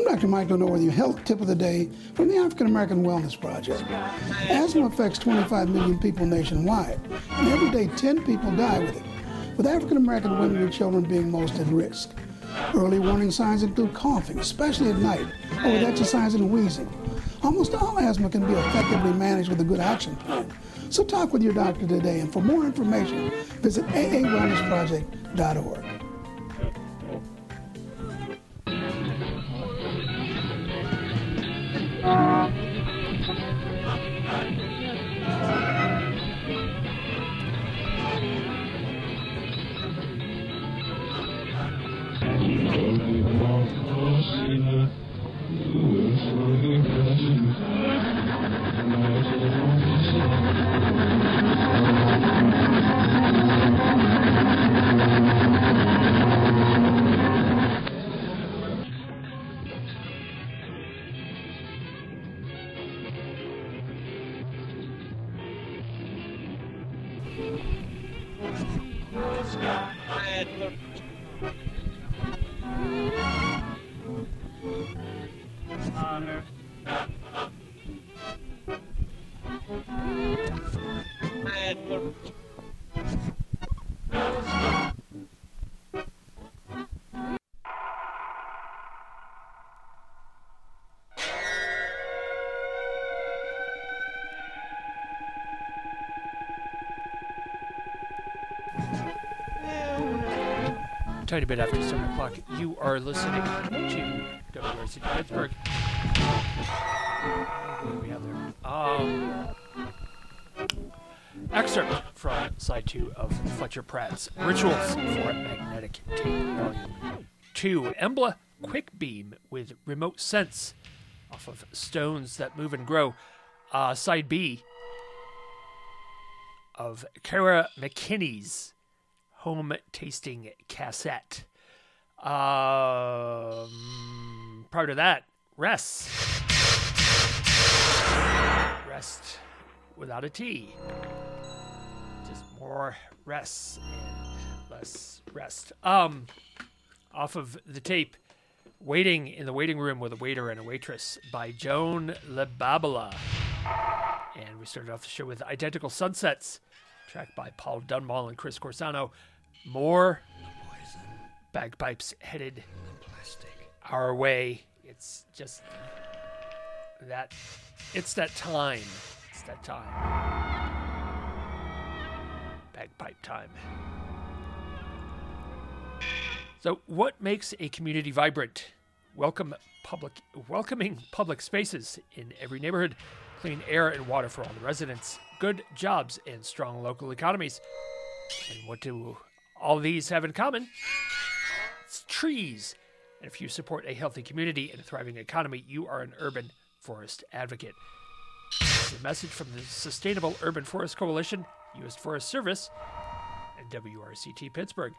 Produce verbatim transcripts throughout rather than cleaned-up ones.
Doctor Mike don't know whether your health tip of the day from the African American Wellness Project. Asthma affects twenty-five million people nationwide, and every day ten people die with it, with African American women and children being most at risk. Early warning signs include coughing, especially at night, or with exercise and wheezing. Almost all asthma can be effectively managed with a good action plan. So talk with your doctor today, and for more information, visit A A wellness project dot org. Tiny bit after seven o'clock, you are listening to W R C T Pittsburgh. What do we have there? Um, excerpt from side two of Fletcher Pratt's Rituals for Magnetic Tape, Volume two. Embla Quick Beam with Remote Sense off of Stones That Move and Grow. Uh, side B of Kara McKinney's Home Tasting Cassette. Um, prior to that, Rest. Rest without a T. Just more rest and less rest. Um, off of the tape, Waiting in the Waiting Room with a Waiter and a Waitress by Joan LaBabala. And we started off the show with Identical Sunsets, tracked by Paul Dunmall and Chris Corsano. More bagpipes headed our way. It's just that, it's that time. It's that time. Bagpipe time. So what makes a community vibrant? Welcome public, welcoming public spaces in every neighborhood, clean air and water for all the residents, good jobs and strong local economies. And what do all these have in common? It's trees. And if you support a healthy community and a thriving economy, you are an urban forest advocate. It's a message from the Sustainable Urban Forest Coalition, U S Forest Service, and W R C T Pittsburgh.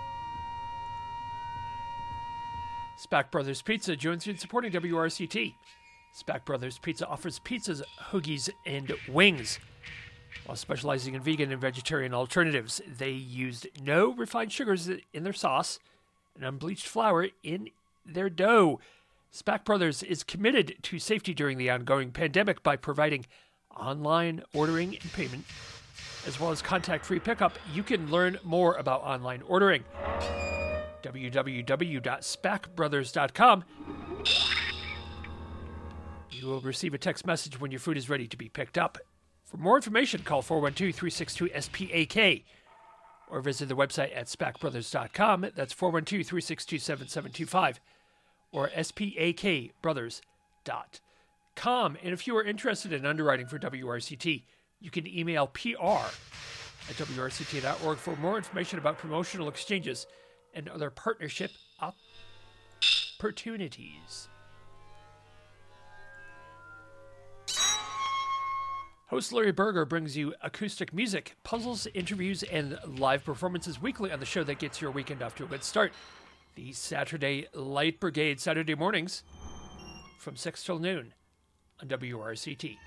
Spack Brothers Pizza joins you in supporting W R C T. Spack Brothers Pizza offers pizzas, hoagies, and wings. While specializing in vegan and vegetarian alternatives, they used no refined sugars in their sauce and unbleached flour in their dough. Spack Brothers is committed to safety during the ongoing pandemic by providing online ordering and payment, as well as contact-free pickup. You can learn more about online ordering. w w w dot spack brothers dot com. You will receive a text message when your food is ready to be picked up. For more information, call four one two, three six two, S P A K or visit the website at spack brothers dot com. That's four one two, three six two, seven seven two five or S P A K brothers dot com. And if you are interested in underwriting for W R C T, you can email P R at W R C T dot org for more information about promotional exchanges and other partnership opportunities. Host Larry Berger brings you acoustic music, puzzles, interviews, and live performances weekly on the show that gets your weekend off to a good start. The Saturday Light Brigade, Saturday mornings from six till noon on W R C T.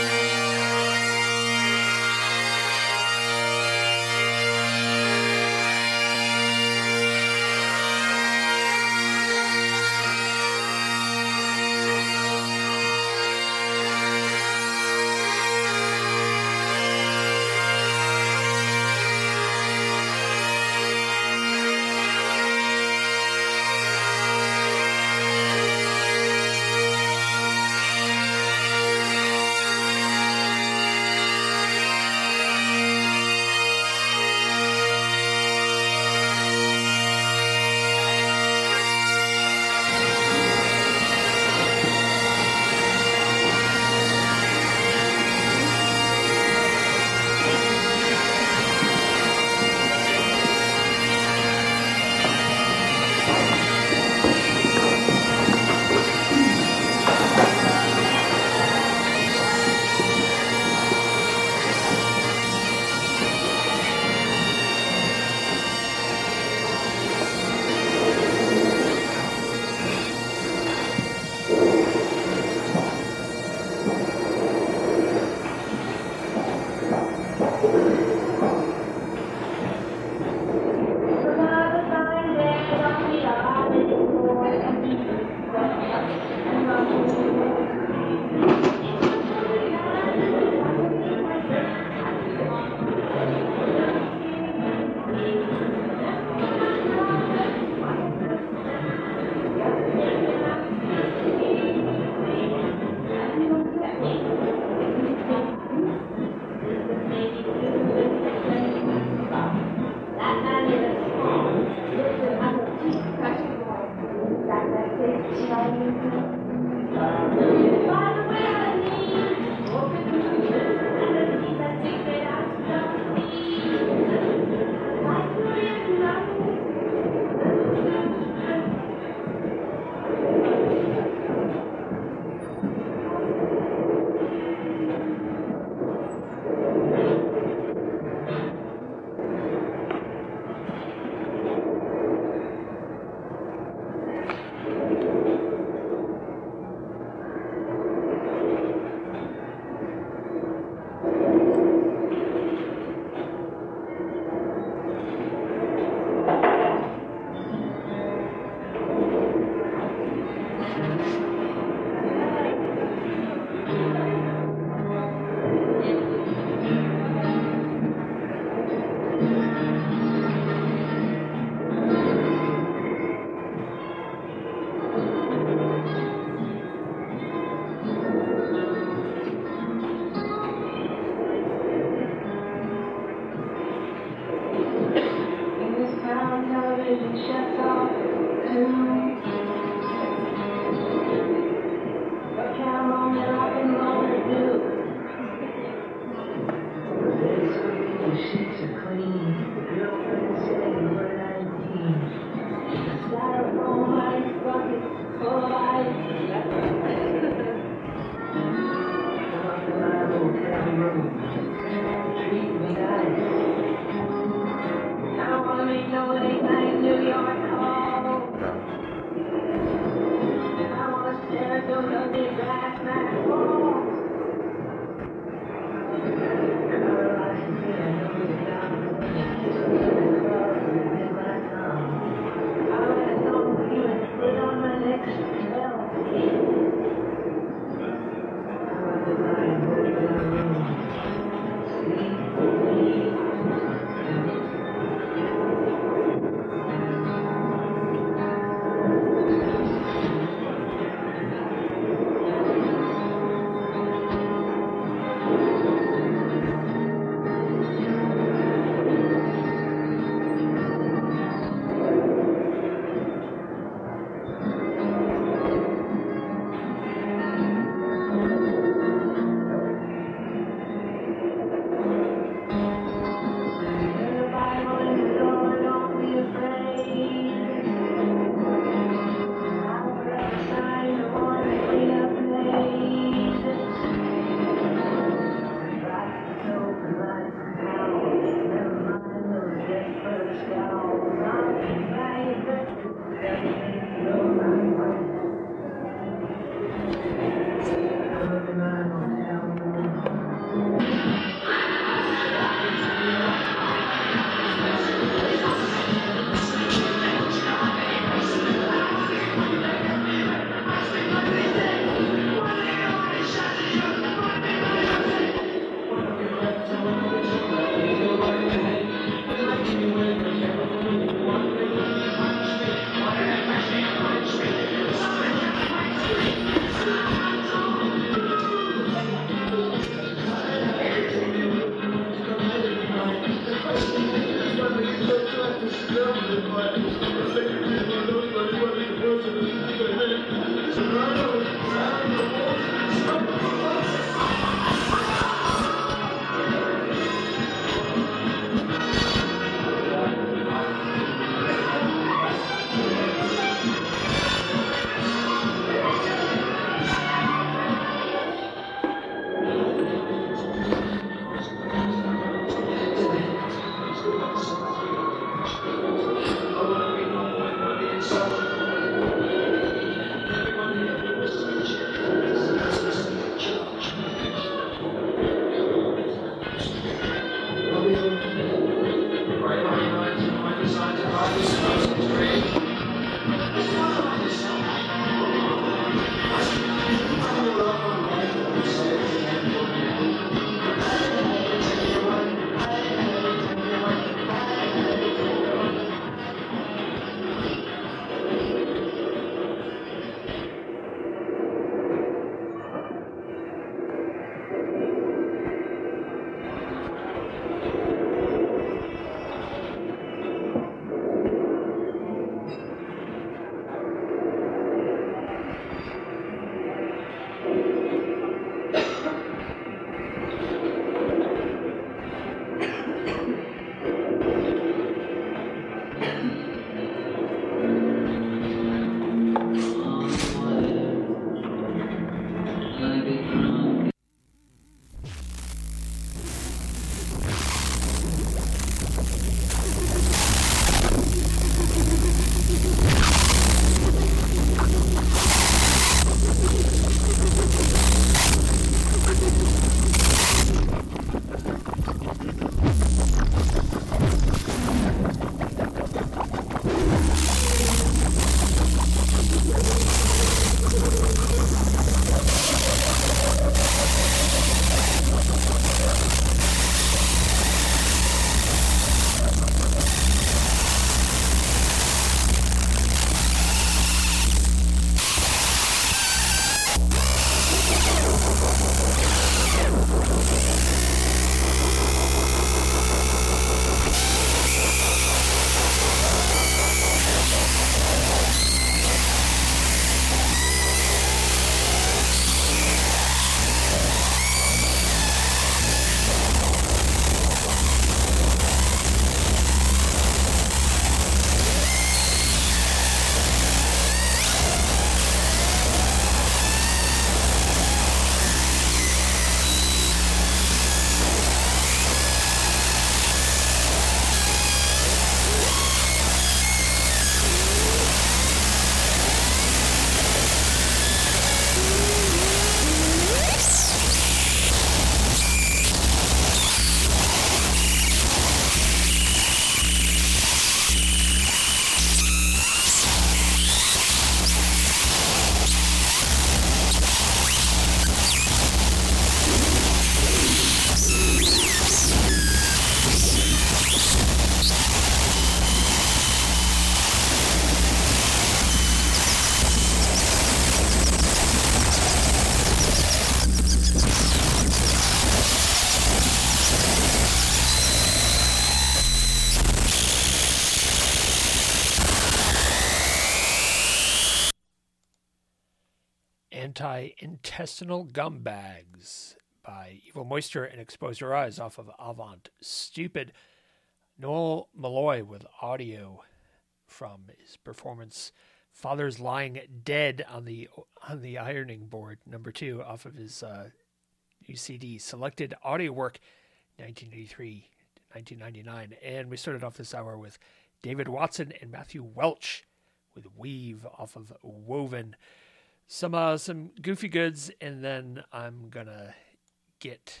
Anti-Intestinal Gum Bags by Evil Moisture and Expose Your Eyes off of Avant Stupid. Noel Malloy with audio from his performance Father's Lying Dead on the on the ironing board, number two, off of his uh, new C D, Selected Audio Work, nineteen eighty-three to nineteen ninety-nine. And we started off this hour with David Watson and Matthew Welch with Weave off of Woven. Some uh, some goofy goods, and then I'm gonna get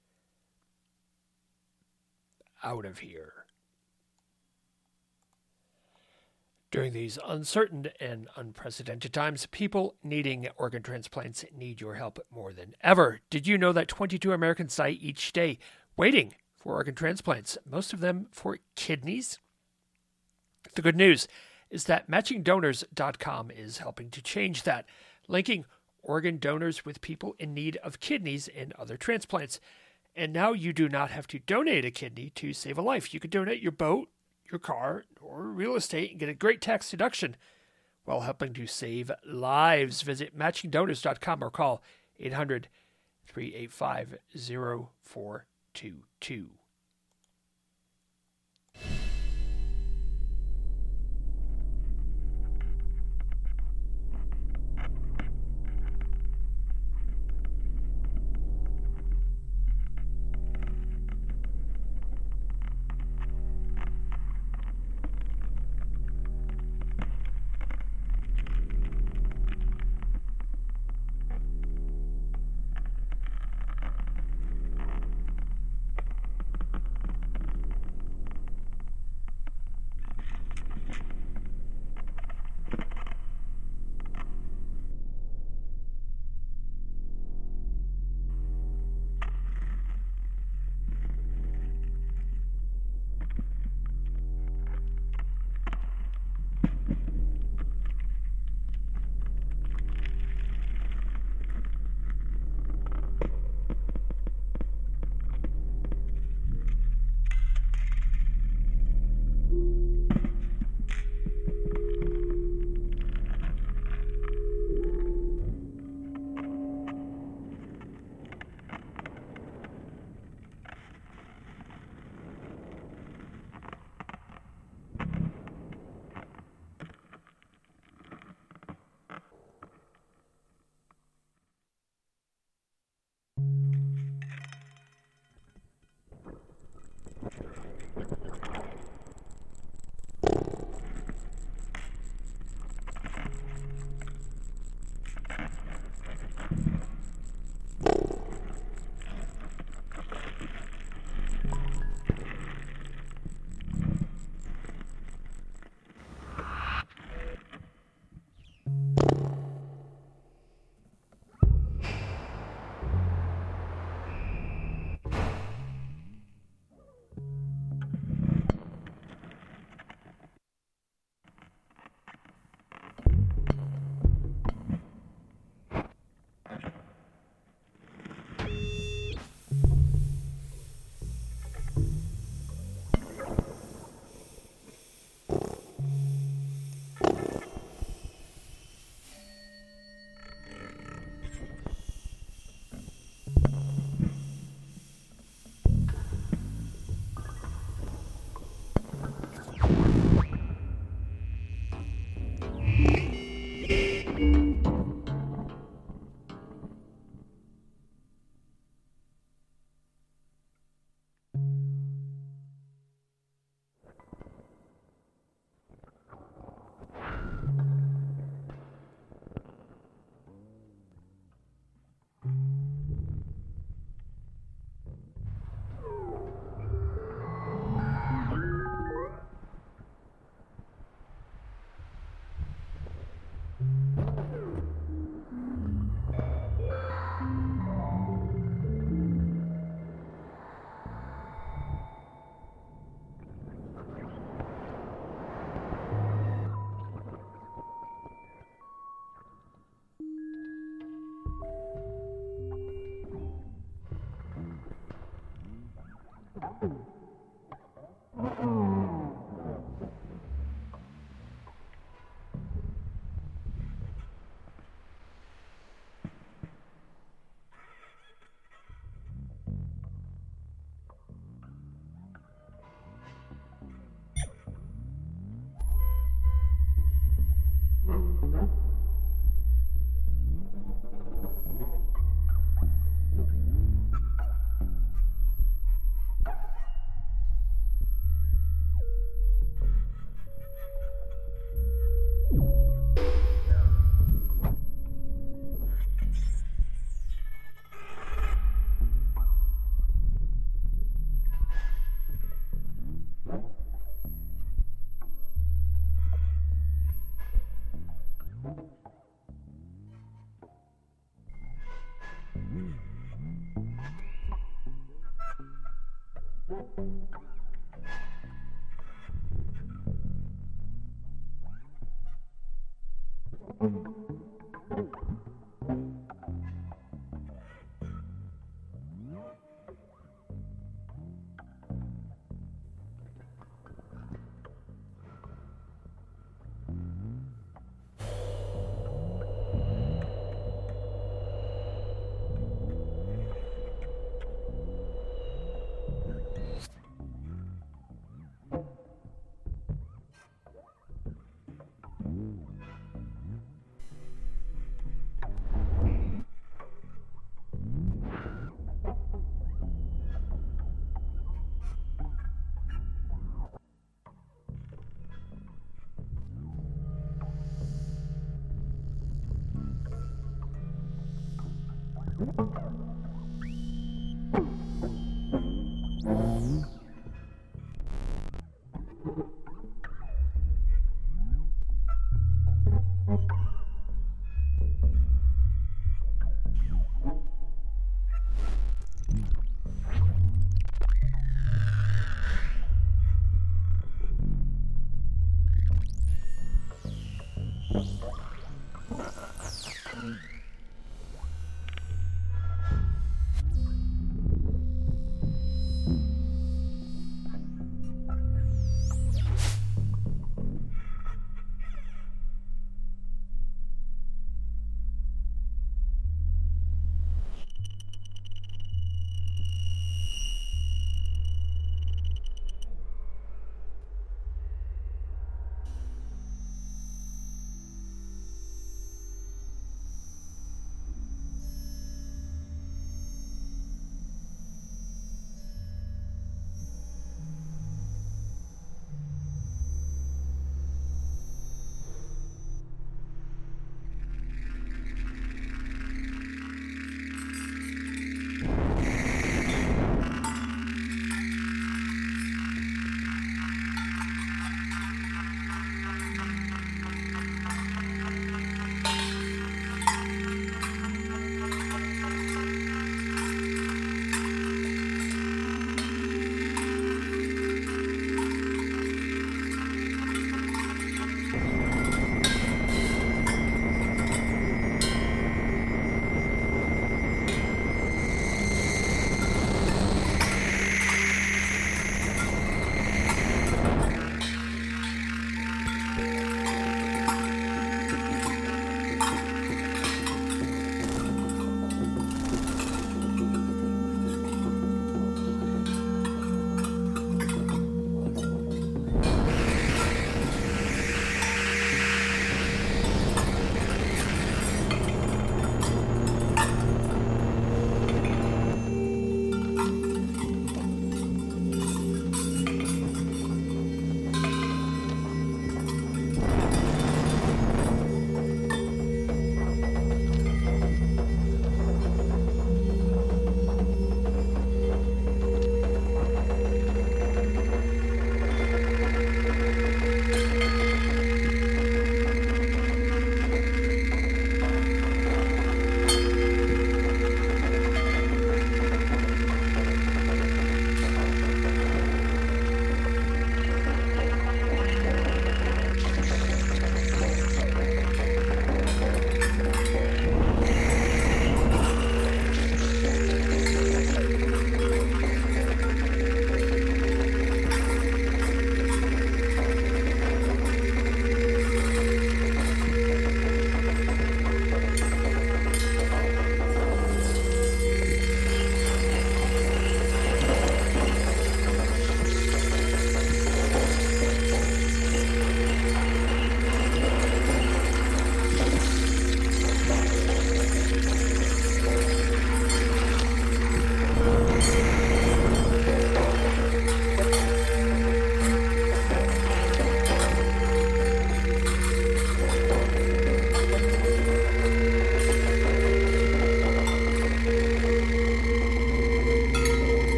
out of here. During these uncertain and unprecedented times, people needing organ transplants need your help more than ever. Did you know that twenty-two Americans die each day waiting for organ transplants, most of them for kidneys? The good news is that matching donors dot com is helping to change that, linking organ donors with people in need of kidneys and other transplants. And now you do not have to donate a kidney to save a life. You can donate your boat, your car, or real estate and get a great tax deduction while helping to save lives. Visit matching donors dot com or call eight hundred, three eight five, zero four two two.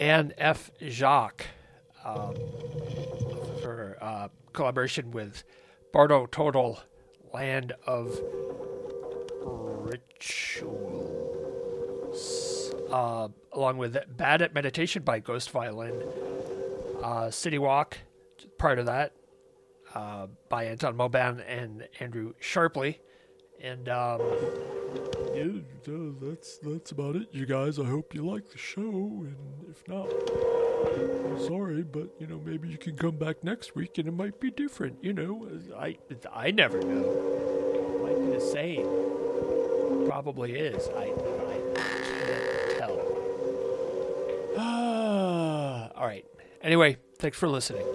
Anne F. Jacques um, for uh, collaboration with Bardo Total, Land of Rituals, uh, along with Bad at Meditation by Ghost Violin, uh, City Walk, part of that, uh, by Anton Moban and Andrew Sharpley. And um, yeah, that's that's about it, you guys. I hope you like the show, and if not, I'm sorry, but you know, maybe you can come back next week, and it might be different. You know, I I never know. It might be the same. Probably is. I I can't tell. Ah, all right. Anyway, thanks for listening.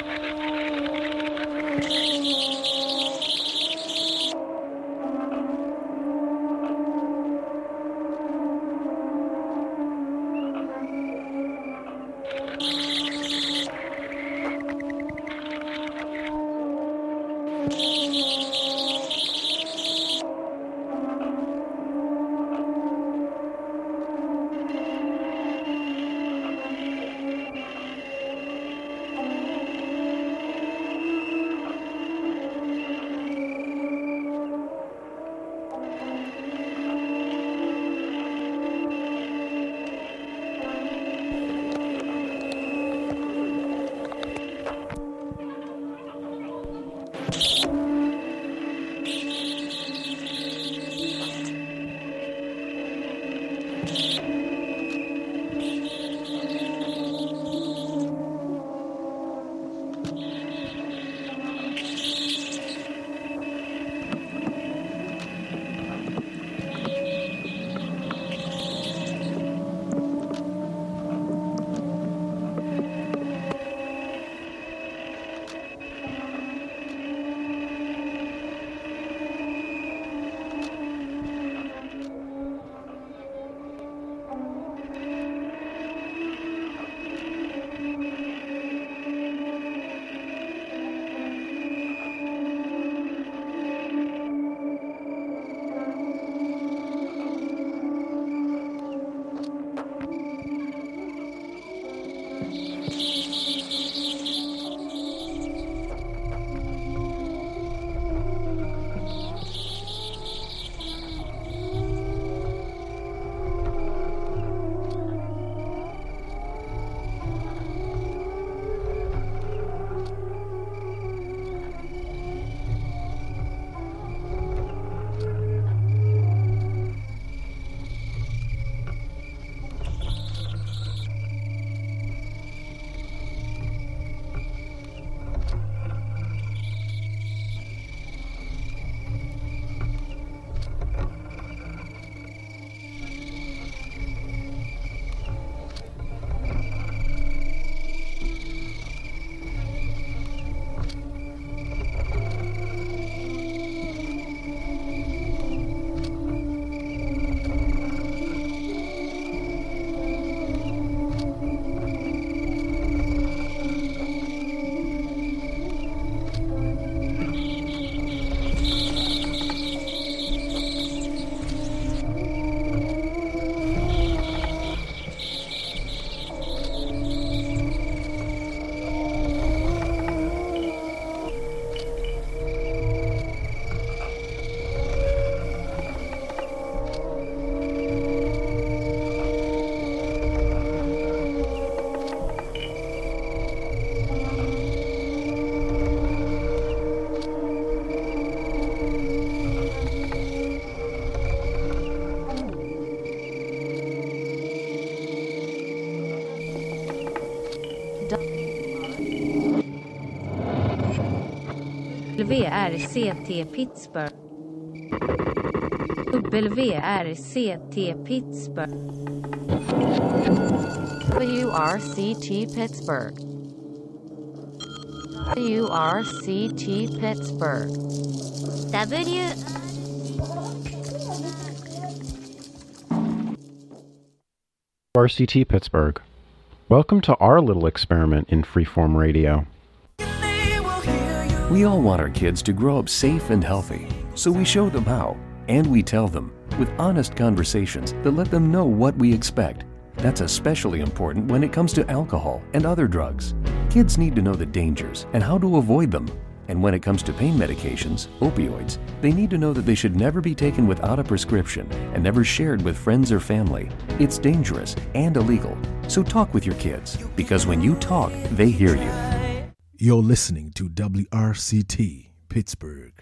W R C T Pittsburgh. W R C T Pittsburgh. W R C T Pittsburgh. W R C T Pittsburgh. W R C T Pittsburgh. Welcome to our little experiment in freeform radio. We all want our kids to grow up safe and healthy, so we show them how, and we tell them with honest conversations that let them know what we expect. That's especially important when it comes to alcohol and other drugs. Kids need to know the dangers and how to avoid them. And when it comes to pain medications, opioids, they need to know that they should never be taken without a prescription and never shared with friends or family. It's dangerous and illegal. So talk with your kids, because when you talk, they hear you. You're listening to W R C T Pittsburgh.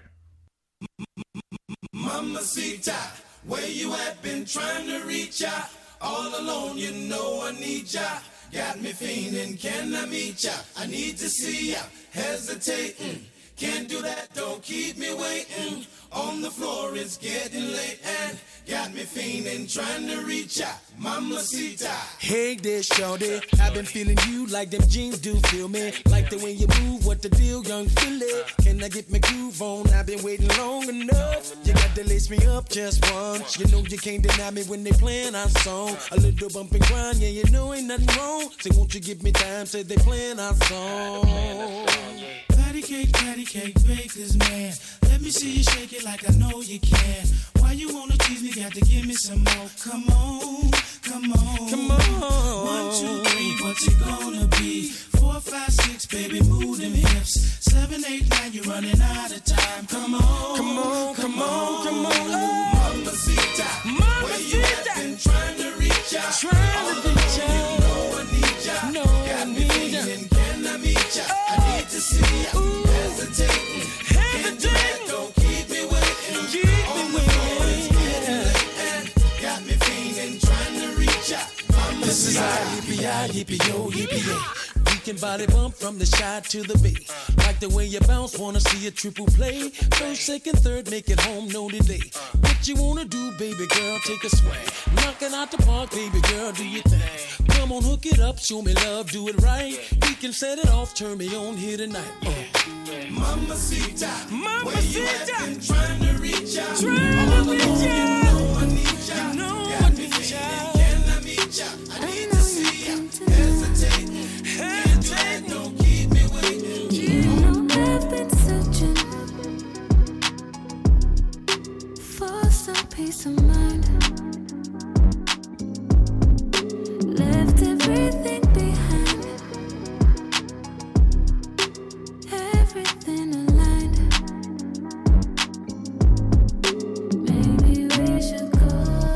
Mamacita, where you at? Been trying to reach ya. All alone, you know I need ya. Got me fiending, can I meet ya? I need to see ya. Hesitating, Can't do that, don't keep me waiting. On the floor, it's getting late and got me fiending, trying to reach out, mamacita. Hey there, shorty, I've been feeling you like them jeans do feel me. Like the way you move, what the deal, young Philly? Can I get my groove on? I've been waiting long enough. You got to lace me up just once. You know you can't deny me when they playing our song. A little bump and grind, yeah, you know ain't nothing wrong. Say, won't you give me time? Say they playing our song. Patty cake, patty cake, baker's man. Let me see you shake it like I know you can. Why you wanna tease me? Got to give me some more. Come on, come on, come on. One, two, three, what's it gonna be? Four, five, six, baby, move them hips. Seven, eight, nine, you're running out of time. Come on, come on, come on, come on. Oh. Mamacita, Mamacita, where you at? Been trying to reach out, trying to reach out. You know I need ya. No, got I me need feeling, ya. can I meet ya? Oh. I need to see ya. Ooh. Hesitating, can't do that, don't keep me waiting. Keep On me the floor, waiting. it's getting late and got me feeling, trying to reach ya. This is our yippee-yi, yippee-yo, yippee-yay. We can body bump from the shy to the bay. Like the way you bounce, wanna see a triple play. First, second, third, make it home, no delay. What you wanna do, baby girl, take a swing. Knocking out the park, baby girl, do your thing. Come on, hook it up, show me love, do it right. We can set it off, turn me on here tonight. Uh. Mamacita, Mamacita, where you at? Been trying to reach out, trying to reach out. You know I need ya, you know got I me need feeling, can I meet ya? I need to see ya, hesitating, can't do that, don't keep me waiting. You know I've been searching for some peace of mind. Left everything behind, everything aligned. Maybe we should go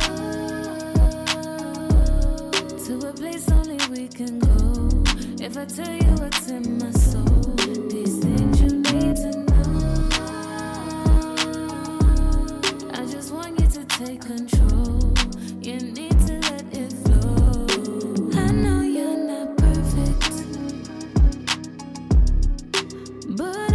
to a place only we can go. If I tell you what's in my soul, these things you need to know. I just want you to take control. You need to let it flow. I know you're not perfect, but